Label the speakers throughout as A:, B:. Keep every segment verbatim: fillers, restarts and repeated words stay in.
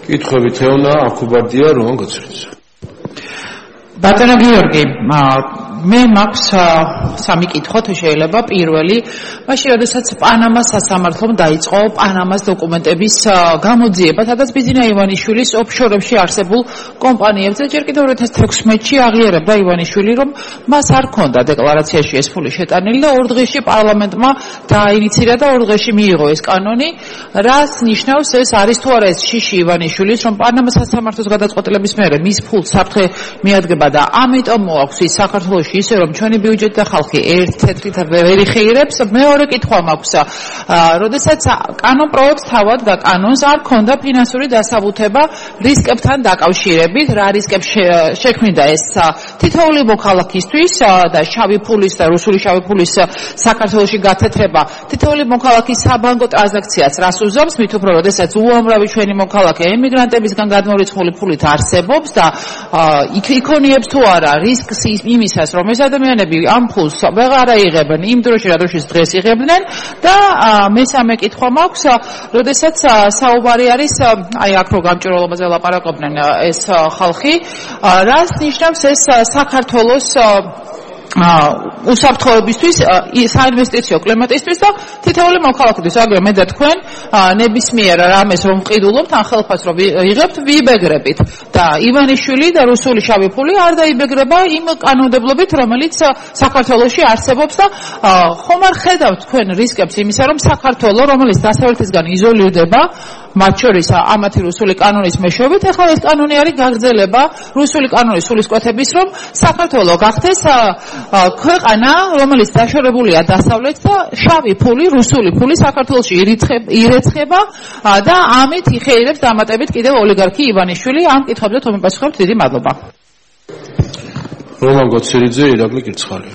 A: კითხვები თეონა აქუბარდია რომ გაცრიძე.
B: ბატონო გიორგი, მე მაქვს სამი კითხვა თუ შეიძლება. პირველი, მაშინ როდესაც პანამას სასამართლომ დაიწყო პანამას დოკუმენტების გამოძიება, სადაც ბიზინა ივანიშვილის ოფშორებში არსებულ კომპანიებზე ჯერ კიდევ ორი ათას თექვსმეტში აღიარებდა ივანიშვილი, რომ მას არ ჰქონდა დეკლარაციაში ეს ფული შეტანილი და ორ დღეში პარლამენტმა დააინიცირა და ორ დღეში მიიღო ეს კანონი. რას ნიშნავს ეს? არის თუ არა ეს შიში ივანიშვილის, რომ პანამას სასამართლოს გადაწყვეტილების მერე მის ფულს საფრთხე მიადგება და ამიტომ მოაქვს ის საქართველოში ისე რომ ჩვენი ბიუჯეტი და ხალხი ერთ თეთრით ვერ იხეირებს. მეორე კითხვა მაქვს, როდესაც კანონპროექტს თავად და კანონს არ ქონდა ფინანსური დასაბუთება რისკებთან დაკავშირებით, რა რისკებს შექმნიდა ეს თითოეული მოქალაქისთვის და შავი ფულის და რუსული შავი ფულის საქართველოში გათეთრება თითოეული მოქალაქის საბანკო ტრანზაქციას რას უზომს, მით უფრო როდესაც უამრავი ჩვენი მოქალაქე ემიგრანტებისგან გადმორიცხული ფულით არსებობს და იქონიებს თუ არა რისკს იმისას, რომ ეს ადამიანები ამ ფულს ვეღარ აიღებენ იმ დროში, რა დროშიც დღეს იღებდნენ. და მესამე კითხვა მაქვს, როდესაც საუბარი არის, აი აქ რო გამჭირვალობაზე ლაპარაკობდნენ ეს ხალხი, რას ნიშნავს ეს საქართველოს უსაფრთხოებისთვის, საინვესტიციო კლიმატისთვის და თითოეული მოქალაქისთვის. აგრე მე და თქვენ ნებისმიერ რამეს რომ ვყიდულობთ, ან ხელფას რომ იღებთ, ვიბეგრებით და ივანიშვილი და რუსული შავი ფული არ დაიბეგრება იმ კანონმდებლობით, რომელიც საქართველოში არსებობს და ხომ არ ხედავთ თქვენ რისკებს იმისა, რომ საქართველო, რომელიც დასავლეთისგან იზოლირდება, მათ შორის ამათი რუსული კანონის მეშვეობით, ახლა ეს კანონი არის გაგრძელება რუსული კანონის სულისკვეთების, რომ საქართველო გახდეს ქვეყანა, რომელიც დაშორებულია დასავლეთ და შავი ფული, რუსული ფული საქართველოში ირეცხება და ამით იხეირებს დამატებით კიდევ ოლიგარქი ივანიშვილი. ამ კითხვებზე თუ მიპასუხებთ, დიდი მადლობა.
A: რომან გოცირიძე, ირაკლი კირცხალი.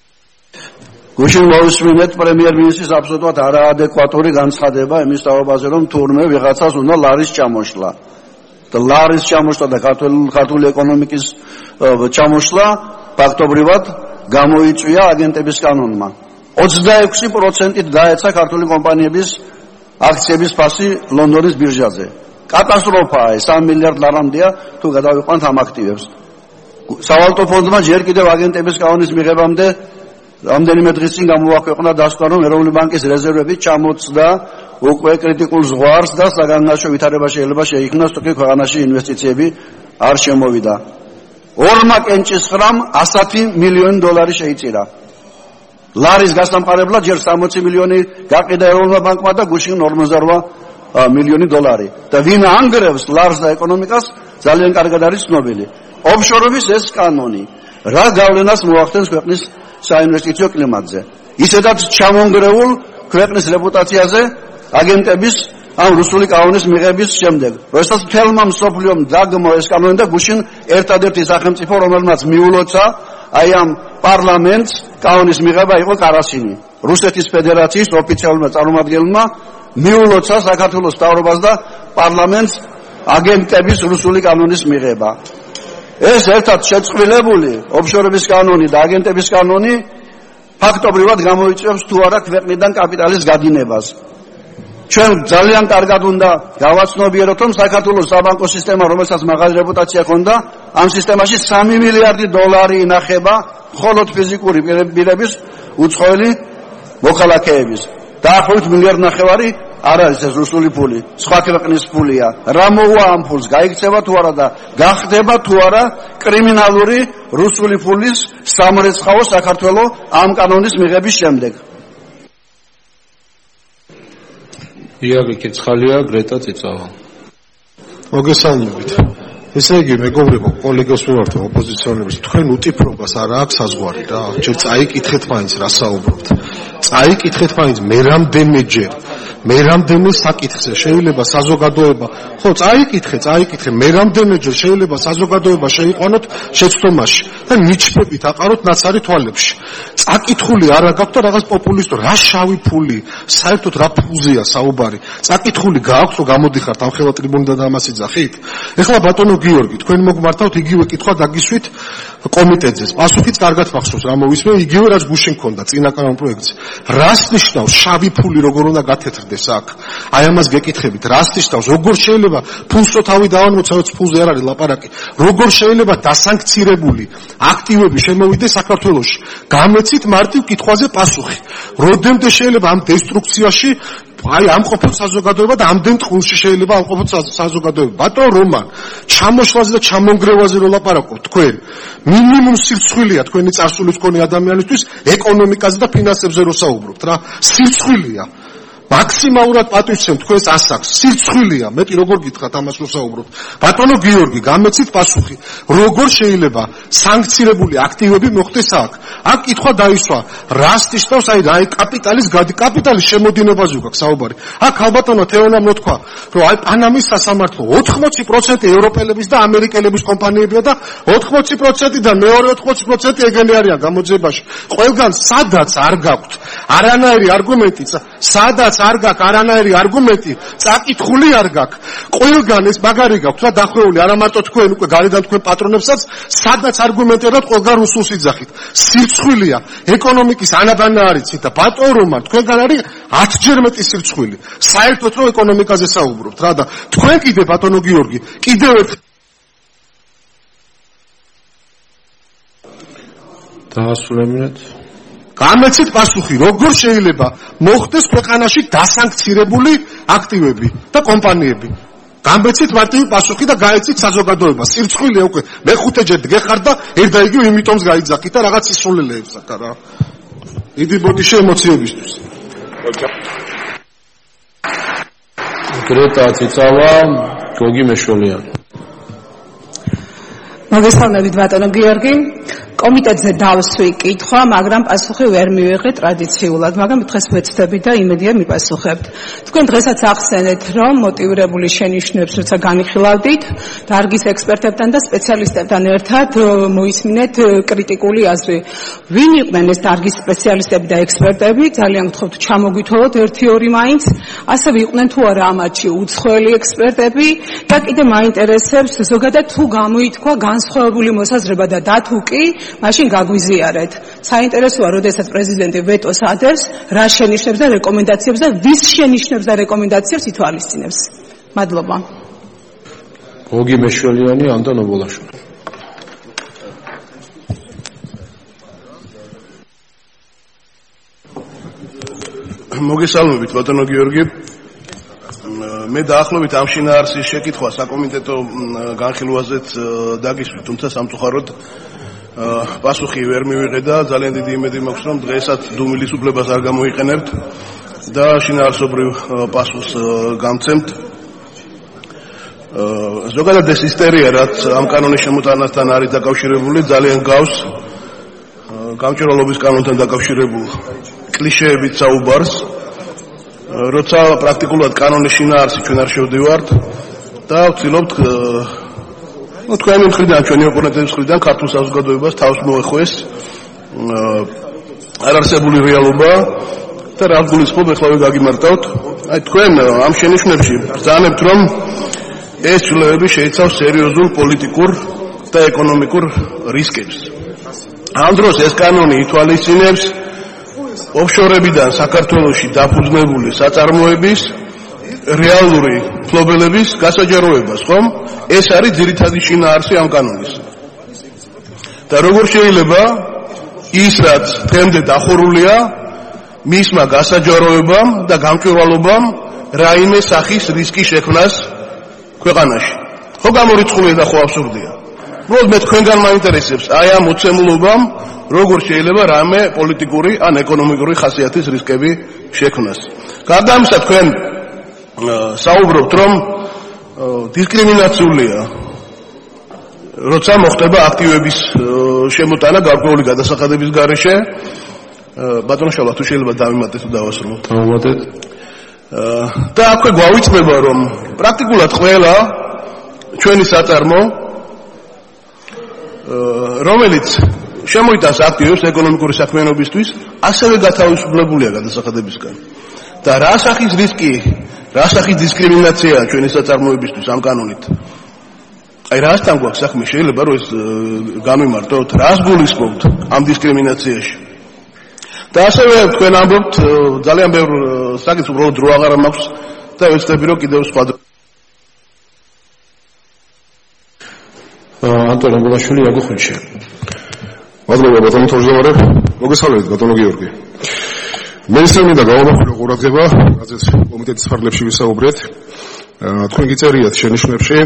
C: გუშინ მოვისმინეთ პრემიერ-მინისტრის აბსოლუტურად არაადეკვატური განცხადება იმის თაობაზე, რომ თურმე ვიღაცას უნდა ლარის ჩამოშლა. და ლარის ჩამოშლა და ქართული ეკონომიკის ჩამოშლა ფაქტობრივად გამოიწვია აგენტების კანონმა. ოცდაექვსი პროცენტით დაეცა ქართული კომპანიების აქციების ფასი ლონდონის ბირჟაზე. კატასტროფაა ეს, სამი მილიარდ ლარამდეა თუ გადავიყვანთ ამ აქტივებს. სავალუტო ფონდმა ჯერ კიდევ აგენტების კანონის მიღებამდე რამდენიმე დღის წინ გამოაქვეყნა დასკვნა, რომ ეროვნული ბანკის რეზერვები ჩამოწდა უკვე კრიტიკულ ზღვარს და საგანგაშო ვითარება შეიძლება შეიქმნას, თუკი ქვეყანაში ინვესტიციები არ შემოვიდა. ორმა კენჭისყრამ ასი მილიონი დოლარი შეიწირა. ლარის გასამყარებლად ჯერ სამოცი მილიონი გაყიდა ეროვნულმა ბანკმა და გუშინ ორმოცდაორ მილიონი დოლარი. და ვინ ანგრევს ლარს და ეკონომიკას, ძალიან კარგად არის ცნობილი. ოფშორების ეს კანონი რა გავლენას მოახდენს ქვეყნის საინვესტიციო კლიმატზე? ისედაც ჩამონგრეულ ქვეყნის რეპუტაციაზე აგენტების ამ რუსული კანონის მიღების შემდეგ, როდესაც მთელმა მსოფლიომ დაგმო ეს კანონი და გუშინ ერთადერთი სახელმწიფო, რომელმაც მიულოცა აი ამ პარლამენტს კანონის მიღება იყო კარასინი. რუსეთის ფედერაციის ოფიციალურმა წარმომადგენელმა მიულოცა საქართველოს მთავრობას და პარლამენტს აგენტების რუსული კანონის მიღება. ეს ერთად შეწყვილებული ოფშორების კანონი და აგენტების კანონი ფაქტობრივად გამოიწვევს თუ არა ქვეყნიდან კაპიტალის გადინებას. ჩვენ ძალიან კარგად უნდა გავაცნობიეროთ, რომ საქართველოს საბანკო სისტემა, რომელსაც მაღალი რეპუტაცია ჰქონდა, ამ სისტემაში სამი მილიარდი დოლარი ინახება მხოლოდ ფიზიკური პირების უცხოელი მოქალაქეების. დაახლოებით მილიარდ ნახევარი არ არის ეს რუსული ფული, სხვა ქვეყნის ფულია. რა მოვა ამ ფულს? გაიქცევა თუ არა და გახდება თუ არა კრიმინალური რუსული ფულის სამრეცხაო საქართველოს ამ კანონის მიღების შემდეგ?
A: ირაკლი კირცხალია, გრეტა წიწავა.
D: მოგესალმებით. ესე იგი, მეგობრებო, კოლეგებს ვიმართ ოპოზიციონერებს, თქვენ უტიფრობას არ აქვს საზღვარი რა. ჯერ წაიკითხეთ მაინც რა საუბრობთ. წაიკითხეთ მაინც მე რამდენჯერ მე რამდენი საკითხზე შეიძლება საზოგადოება, ხო, წაიკითხე, წაიკითხე, მე რამდენჯერ შეიძლება საზოგადოება შეიყვანოთ შეცდომაში და ნიჩბებით აყაროთ ნაცარი თვალებში. წაკითხული არა გაქვთ და რაღაც პოპულისტური, რა შავი ფული, საერთოდ რა ფულზეა საუბარი. წაკითხული გააქვთ, რომ გამოდიხართ ამ ხელა ტრიბუნიდან და ამას იძახით. ეხლა ბატონო გიორგი, თქვენ მოგმართავთ იგივე კითხვა დაგისვით კომიტეტზე. პასუხიც კარგად მახსოვს, რა მოვისმე, იგივე რაც გუშინ ქონდა წინა კანონ პროექტზე. რას ნიშნავს შავი ფული, როგორ უნდა გათეთრდეს? გადავიდეს აქ. აი ამას გეკითხებით, რასტიშტავს, როგორ შეიძლება ფულსო თავი დავამოწევოთ, ფულზე არ არის ლაპარაკი. როგორ შეიძლება დასანქცირებული აქტივები შემოვიდეს საქართველოში? გამეცით მარტივ კითხვაზე პასუხი. როდემდე შეიძლება ამ დესტრუქციაში აი ამყოფოთ საზოგადოება და ამდენ ტყუილში შეიძლება ამყოფოთ საზოგადოება. ბატონ რომან, ჩამოშლაზე და ჩამონგრევაზე რო ლაპარაკობთ თქვენ, მინიმუმ სირცხვილია თქვენი წარსულის მქონე ადამიანისთვის ეკონომიკაზე და ფინანსებზე რო საუბრობთ რა. სირცხვილია. მაქსიმალურად პატივცემ თქვენს ასაკს. სირცხვილია. მეტი როგორ გითხრათ ამას რო საუბრობთ. ბატონო გიორგი, გამეცით პასუხი. როგორ შეიძლება სანქცირებული აქტივები მოხდეს აქ? აქ კითხვა დაისვა. რასტიშტავს აი აი კაპიტალის გადი კაპიტალის შემოდინებაზე გვაქვს საუბარი. აქ ალბათონა თეონამ რო თქვა, რომ აი პანამის სასამართლო ოთხმოცი პროცენტი ევროპელების და ამერიკელების კომპანიებია და ოთხმოცი პროცენტიდან მეორე ოთხმოცი პროცენტი ეგენი არიან გამოძიებაში. ყველგან სადაც არ გაქვთ არანაირი არგუმენტი, სადაც არ გაქვს არანაირი არგუმენტი, წაკითხული არ გაქვს. ყველგან ეს მაგარი გაქვთ რა დახრეული, არა მარტო თქვენ, უკვე გარედან თქვენ პატრონებსაც, სადაც არგუმენტებად ყველგან რუსულს იძახით. სირცხვილია, ეკონომიკის ანაბანა არიცით და ბატონ რომან, თქვენგან არის ათჯერ მეტი სირცხვილი. საერთოდ რომ ეკონომიკაზე საუბრობთ რა და თქვენ კიდე ბატონო გიორგი, კიდევ ერთ
A: დაასრულებინეთ.
D: გამეცით პასუხი, როგორ შეიძლება მოხდეს ქვეყანაში დასანქცირებული აქტივები და კომპანიები. გამეცით მარტივი პასუხი და გაეცით საზოგადოებას. სირცხვილია უკვე მეხუთეჯერ დგეხარ და ერთ და იგივე იმიტომს გაიძახით და რაღაც ისულელეებს აქ რა. დიდი ბოდიში ემოციებისთვის.
A: გრეტა ციცავა, გოგი მეშველიანი.
E: მოგესალმებით ბატონო გიორგი. კომიტეტზე დავსვი კითხვა, მაგრამ პასუხი ვერ მივიღე ტრადიციულად, მაგრამ დღეს ვეცდები და იმედია მიპასუხებთ. თქვენ დღესაც ახსენეთ, რომ მოტივირებული შენიშვნებს როცა განიხილავდით, დარგის ექსპერტებთან და სპეციალისტებთან ერთად მოისმინეთ კრიტიკული აზრი. ვინ იყვნენ ეს დარგის სპეციალისტები და ექსპერტები? ძალიან გთხოვთ ჩამოგვითვალოთ ერთი-ორი მაინც. ასევე იყვნენ თუ არა ამათში უცხოელი ექსპერტები და კიდე მაინტერესებს ზოგადად თუ გამოითქვა განსხვავებული მოსაზრება და დათუ კი მაშინ გაგვიზიარეთ. საინტერესოა, როდესაც პრეზიდენტი ვეტოს ადევს, რა შენიშვნებს და რეკომენდაციებს და ვის შენიშვნებს და რეკომენდაციებს ითვალისწინებს. მადლობა.
A: გოგი მეშველიანი, ანდონ ობოლაშვილი.
F: მოგესალმებით ბატონო გიორგი. მე დაახლოებით ამ შინაარსის შეკითხვა საკომიტეტო განხილვაზეც დაგისვით, თუმცა სამწუხაროდ პასუხი ვერ მივიღე და ძალიან დიდი იმედი მაქვს, რომ დღესაც დუმილის უფლებას არ გამოიყენებთ და შინაარსობრივ პასუხს გამცემთ. ზოგადად ეს ისტერია, რაც ამ კანონის შემოტანასთან არის დაკავშირებული, ძალიან გავს გამჭვირვალობის კანონთან დაკავშირებულ კლიშეებით საუბარს, როცა პრაქტიკულად კანონის შინაარსი ჩვენ არ შევდივართ და ვცდილობთ ну თქვენი მხრიდან, ჩვენი ოპონენტების მხრიდან ქართულ საზოგადოებას თავს მოეხვეს არარსებული რეალობა და რა გულისხმობ ეხლავე გაგიმარტავთ. აი თქვენ ამ შენიშვნებში ბრძანებთ, რომ ეს ცვლილებები შეიცავს სერიოზულ პოლიტიკურ და ეკონომიკურ რისკებს. ამ დროს ეს კანონი ითვალისწინებს ოფშორებიდან საქართველოში დაფუძნებული საწარმოების რეალური ფლობელების გასაჯაროებას, ხომ? ეს არის ძირითადი შინაარსი ამ კანონის. და როგორ შეიძლება ის, რაც დღემდე დახურულია, მისმა გასაჯაროებამ და გამჭვირვალობამ რაიმე სახის რისკი შექმნას ქვეყანაში. ხო გამორიცხულია და ხო აბსურდია. უბრალოდ მე თქვენგან მაინტერესებს აი ამ მოცემულობამ როგორ შეიძლება რამე პოლიტიკური ან ეკონომიკური ხასიათის რისკები შექმნას. გარდა ამისა თქვენ საუბრობთ, რომ დისკრიმინაციულია, როცა მოხდება აქტივების შემოტანა გარკვეული გადასახადების გარეშე. ბატონო შალვა, თუ შეიძლება დავიმატეთ თუ დავასრულოთ.
A: დავამატეთ.
F: და აქვე გვავიწყდება, რომ პრაქტიკულად ყველა ჩვენი საწარმო, რომელიც შემოიტანს აქტივებს ეკონომიკური საქმიანობისთვის, ასევე გათავისუფლებულია გადასახადებისგან. და რა სახის რისკი, რა სახის დისკრიმინაციაა ჩვენი საწარმოებისთვის ამ კანონით? აი რასთან გვაქვს საქმე, შეიძლება რომ ეს გამიმარტოთ, რას გულისხმობთ ამ დისკრიმინაციაში? და ასევე თქვენ ამბობთ ძალიან ბევრ საკითხს უბრალოდ დრო აღარ მაქვს და ვეცდები რომ კიდევ სხვა
A: ანტონ აბულაშვილი აგო ხუჩია.
D: მადლობა ბატონო თავმჯდომარე. მოგესალმებით ბატონო გიორგი. მე ისევ და გავამახვილო ყურადღება, რადგან კომიტეტის ფარგლებში ვისაუბრეთ. თქვენ გიწერიათ შენიშვნებში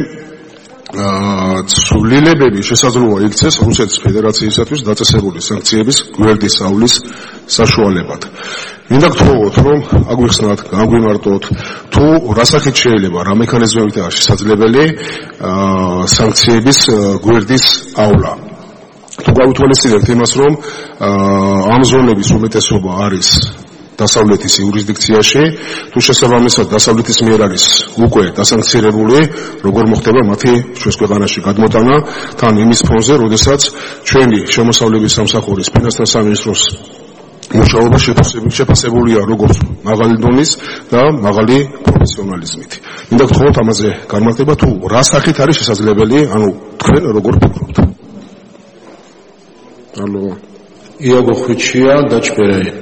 D: ცვლილებები შესაძლოა იქცეს რუსეთის ფედერაციისათვის დაწესებული სანქციების გვერდის ავლის საშუალებად. მინდა გთხოვოთ, რომ აგვიხსნათ, განგვიმარტოთ, თუ რასახით შეიძლება, რა მექანიზმებითაა შესაძლებელი სანქციების გვერდის ავლა. თუ გაუთვალისწინებთ იმას, რომ ამ ზონების უმეტესობა არის დასავლეთის იურისდიქციაში, თუ შესაბამისად დასავლეთის მიერ არის უკვე დასანქცირებული, როგორ მოხდება მათი ჩვენს ქვეყანაში გადმოტანა, თან იმის ფონზე, როდესაც ჩვენი შემოსავლების სამსახურის ფინანსთა სამინისტროს მუშაობა შეფასებულია როგორც მაღალი დონის და მაღალი პროფესიონალიზმით. მინდა გთხოვოთ ამაზე განმარტება, თუ რა სახით არის შესაძლებელი, ანუ თქვენ როგორ ფიქრობთ?
A: ალო, იაგო ხვიჩია და ჭბერაი.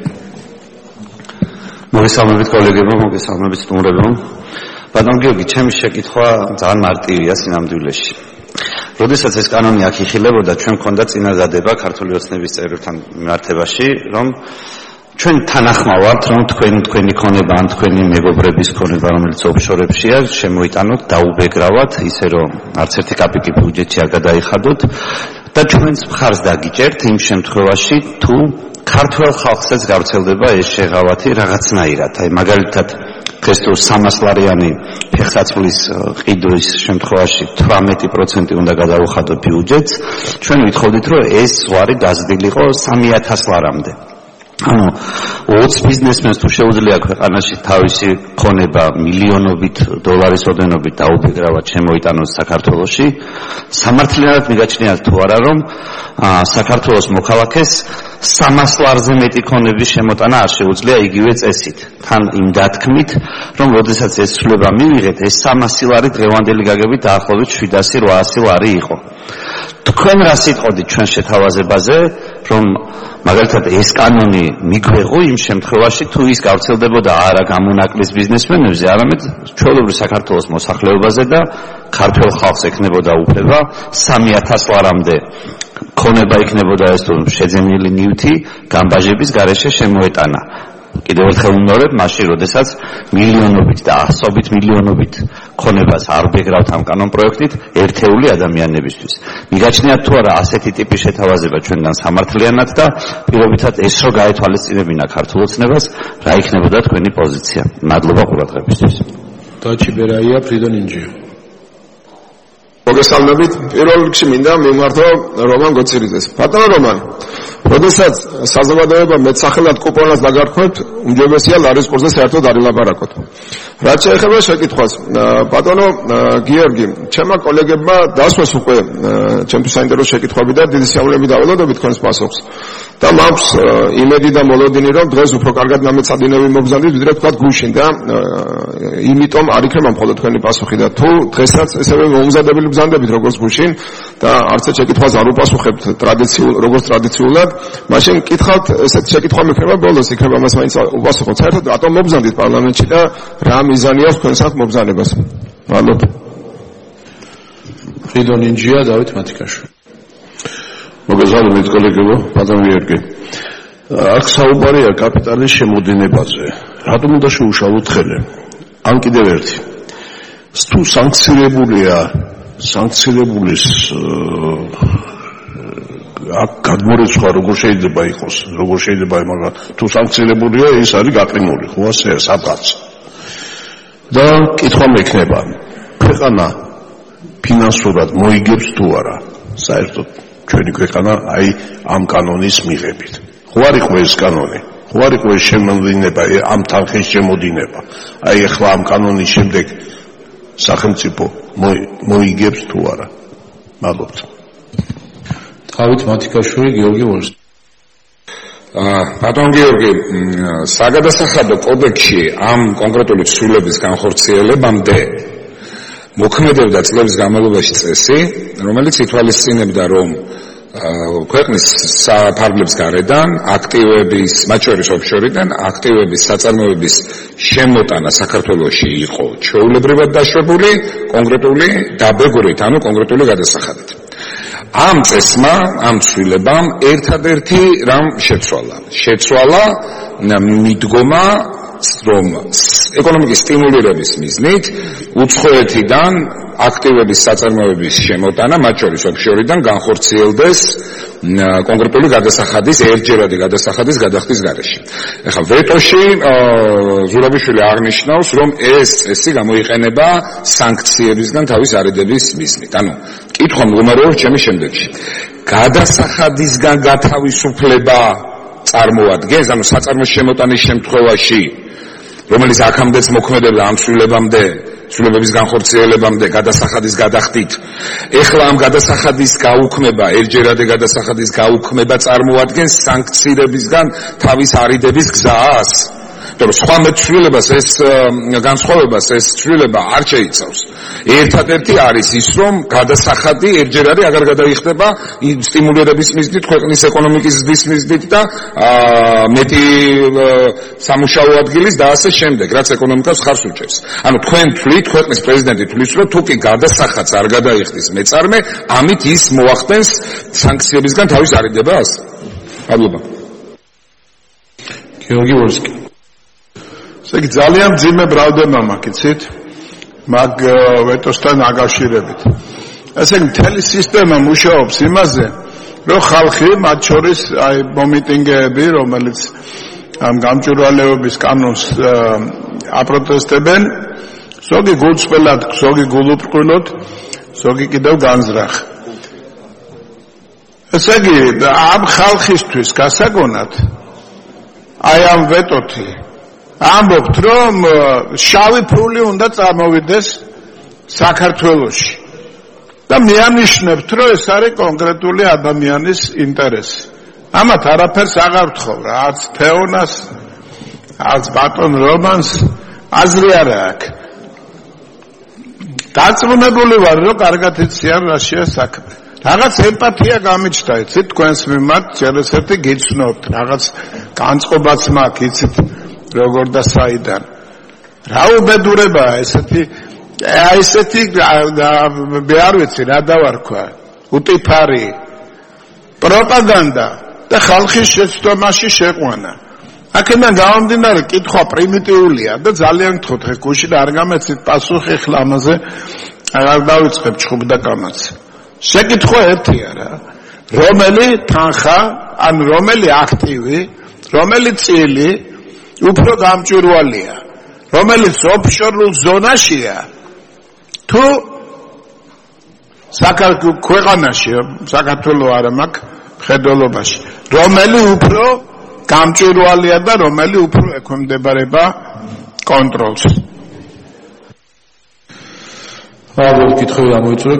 G: მოგესალმებით კოლეგებო, მოგესალმებით სტუმრებო. ბატონ გიორგი, ჩემი შეკითხვა ძალიან მარტივია სინამდვილეში. როდესაც ეს კანონი აქ იხილებოდა, ჩვენ გქონდა წინადადება ქართული ოცნების წევრებთან მიმართებაში, რომ ჩვენ თანახმა ვართ, რომ თქვენ თქვენი ქონება ან თქვენი მეგობრების ქონება, რომელიც ოფშორებშია, შემოიტანოთ, დაუბეგრავათ, ისე რომ არც ერთი კაპიკი ბიუჯეტში არ გადაიხადოთ და ჩვენს მხარს დაგიჭერთ იმ შემთხვევაში, თუ ქართველ ხალხსაც გავრცელდება ეს შეღავათი რაღაცნაირად. აი მაგალითად დღეს თუ სამას ლარიანი ფეხსაცმლის ყიდვის შემთხვევაში თვრამეტი პროცენტი უნდა გადაუხადოთ ბიუჯეტს, ჩვენ ვითხოვდით, რომ ეს ზღვარი დაზრდილიყო სამი ათას ლარამდე. ანუ ოცი ბიზნესმენს თუ შეუძლია ქვეყანაში თავისი ქონება მილიონობით დოლარის ოდენობით დაუბეგრავად შემოიტანოს საქართველოში, სამართლიანად მიგაჩნიათ თუ არა, რომ საქართველოს მოქალაქეს სამას ლარზე მეტი ქონების შემოტანა არ შეუძლია იგივე წესით. თან იმ დათქმით, რომ როდესაც ეს ცვლილება მივიღეთ, ეს სამასი ლარი დღევანდელი გაგებით დაახლოებით შვიდასი რვაასი ლარი იყო. თქვენ რა სიტყოდით ჩვენ შეთავაზებაზე, რომ მაგალითად ეს კანონი მიგვეღო იმ შემთხვევაში, თუ ის გავრცელდებოდა არა გამონაკლის ბიზნესმენებზე, არამედ ჩვეულებრივ საქართველოს მოსახლეობაზე და ქართველ ხალხს ექნებოდა უფლება სამი ათას ლარამდე ქონება იქნებოდა ეს თუ შეძენილი ნივთი გამბაჟების გარეშე შემოეტანა. კიდევ ერთხელ ვიმეორებ, მაშინ როდესაც მილიონობით და ასობით მილიონობით ქონებას არ ბეგრავთ ამ კანონ პროექტით ერთეული ადამიანებისთვის. მიგაჩნიათ თუ არა ასეთი ტიპის შეთავაზება ჩვენგან სამართლიანად და პირობითად ეს რო გაეთვალისწინებინა ქართულ ოცნებას, რა იქნებოდა თქვენი პოზიცია? მადლობა ყურადღებისთვის.
A: დაჭიბერაია ფრიდონ ინჯია.
D: მოგესალმებით. პირველ რიგში მინდა მიმართო რომან გოცირიძეს. ბატონო რომან, როდესაც საზოგადოება მეტსახელად კუპონას დაგარქვეთ, უმჯობესია ლარის კურსზე საერთოდ არ ილაპარაკოთ. რაც შეეხება შეკითხვას, ბატონო გიორგი, ჩემმა კოლეგებმა დასვეს უკვე ჩემთვის საინტერესო შეკითხვები და დიდი სიამოვნებით დაველოდებით თქვენს პასუხს. და მაქვს იმედი და მოლოდინი, რომ დღეს უფრო კარგად გამეცადინები მოგზავნით, ვიდრე თქვა გუშინ და იმიტომ არ იქნება მხოლოდ თქვენი პასუხი და თუ დღესაც ესევე მომზადებელი ბრძანდებით როგორც გუშინ და არც ერთ შეკითხვას არ უპასუხებთ ტრადიციულ როგორც ტრადიციულად, მაშინ კითხავთ ესეთ შეკითხვა მექნება ბოლოს იქნება მას მაინც უპასუხოთ. საერთოდ რატომ მობზანდით პარლამენტში და რა მიზანი აქვს თქვენს აქ მობზანებას? მადლობა.
A: ფრიდონ ინჯია, დავით მათიკაშვილი.
C: მოგესალმებით კოლეგებო, ბატონ გიორგი. აქ საუბარია კაპიტალის შემოდინებაზე. რატომ უნდა შეუშალოთ ხელი? ან კიდევ ერთი. თუ სანქცირებულია, სანქცირებულის აქ გადმორიცხვა როგორ შეიძლება იყოს, როგორ შეიძლება მაგრამ თუ სანქცირებულია, ის არის გაყინული, ხო ასე სადღაც. და კითხვა მექნება, ქვეყანა ფინანსურად მოიგებს თუ არა, საერთოდ ჩვენი ქვეყანა აი ამ კანონის მიღებით. ხო არ იყო ეს კანონი? ხო არ იყო ეს შემოდინება, ამ თანხის შემოდინება? აი ახლა ამ კანონის შემდეგ სახელმწიფო მოიგებს თუ არა? მადლობთ.
A: დავით მათიკაშვილი, გიორგი ვორს.
H: ბატონ გიორგი, საგადასახადო კოდექსში ამ კონკრეტული ცვლილების განხორციელებამდე მოქმედებდა წლების განმავლობაში წესი, რომელიც ითვალისწინებდა, რომ ქვეყნის საფარგლებს გარედან აქტივების, მათ შორის ოფშორიდან აქტივების საწარმოების შემოტანა საქართველოში იყო ჩვეულებრივად დაშვებული კონკრეტული დაბეგვრით, ანუ კონკრეტული გადასახადით. ამ წესმა, ამ ცვლილებამ ერთადერთი რამ შეცვალა. შეცვალა მიდგომა, რომ ეკონომიკის სტიმულირების მიზნით უცხოეთიდან აქტივების საწარმოების შემოტანა, მათ შორის ოფშორიდან განხორციელდეს კონკრეტული გადასახადის, ერთჯერადი გადასახადის გადახდის გარეშე. ეხლა ვეტოში ზურაბიშვილი აღნიშნავს, რომ ეს წესი გამოიყენება სანქციებისგან თავის არიდების მიზნით. ანუ კითხვა მდგომარეობს ჩემი შემდეგში. გადასახადისგან გათავისუფლება წარმოადგენს, ანუ საწარმოს შემოტანის შემთხვევაში, რომელიც აქამდეც მოქმედებდა ამ ცვლილებამდე, ცვლილებების განხორციელებამდე გადასახადის გადახდით. ეხლა ამ გადასახადის გაუქმება, ერთჯერადი გადასახადის გაუქმება წარმოადგენს სანქციებისგან თავის არიდების გზას. იმიტომ რომ სხვა მეცვლილებას ეს განსხვავებას ეს ცვლილება არ შეიცავს. ერთადერთი არის ის, რომ გადასახადი ერთჯერადი აღარ გადაიხდება სტიმულირების მიზნით, ქვეყნის ეკონომიკის ზრდის მიზნით და მეტი სამუშაო ადგილის და ასე შემდეგ, რაც ეკონომიკას ხარს უჭერს. ანუ თქვენ თვლით, ქვეყნის პრეზიდენტი თვლის, რომ თუ კი გადასახადს არ გადაიხდის მეწარმე, ამით ის მოახდენს სანქციებისგან თავის არიდებას? მადლობა.
A: გიორგი ვორსკი.
F: ესე იგი ძალიან მძიმე ბრალდება მაქვს, იცით? მაგ ვეტოსთან აკავშირებით. ესე იგი მთელი სისტემა მუშაობს იმაზე, რომ ხალხი, მათ შორის აი მომიტინგეები, რომელიც ამ გამჭვირვალეობის კანონს აპროტესტებენ, ზოგი გულწრფელად, ზოგი გულუბრყვილოდ, ზოგი კიდევ განზრახ. ესე იგი ამ ხალხისთვის გასაგონად აი ამ ვეტოთი ამბობთ, რომ შავი ფული უნდა წარმოვიდეს საქართველოში და მეანიშნებთ, რომ ეს არის კონკრეტული ადამიანის ინტერესი. ამათ არაფერს აღარ ვთხოვ რა, არც თეონას, არც ბატონ რომანს, აზრი არა აქვს. დარწმუნებული ვარ, რომ კარგად იციან რა შეა საქმე. რაღაც ემპათია გამიჩნდა, იცით, თქვენს მიმართ, ჯერესეთი გიცნობთ, რაღაც განწყობაც მაქვს, იცით, როგორ და საიდან. რა უბედურებაა ესეთი, აი ესეთი, მე არ ვიცი რა დავარქვა, უტიფარი, პროპაგანდა და ხალხის შეცდომაში შეყვანა. აქედან გამომდინარე, კითხვა პრიმიტიულია და ძალიან გთხოვთ, ხე გუშინ არ გამეცით პასუხი, ხლა ამაზე არ დავიწყებ ჩხუბ და კამაც. შეკითხვა ერთია რა, რომელი თანხა, ან რომელი აქტივი, რომელი წილი უფრო გამჭვირვალეა, რომელიც ოფშორულ ზონაშია, თუ საქართველოს ქვეყანაში, საქართველოს არა მაქვს მხედველობაში, რომელი უფრო გამჭვირვალეა და რომელი უფრო ექვემდებარება კონტროლს.
A: ალბათ კითხვები გამოიწვია.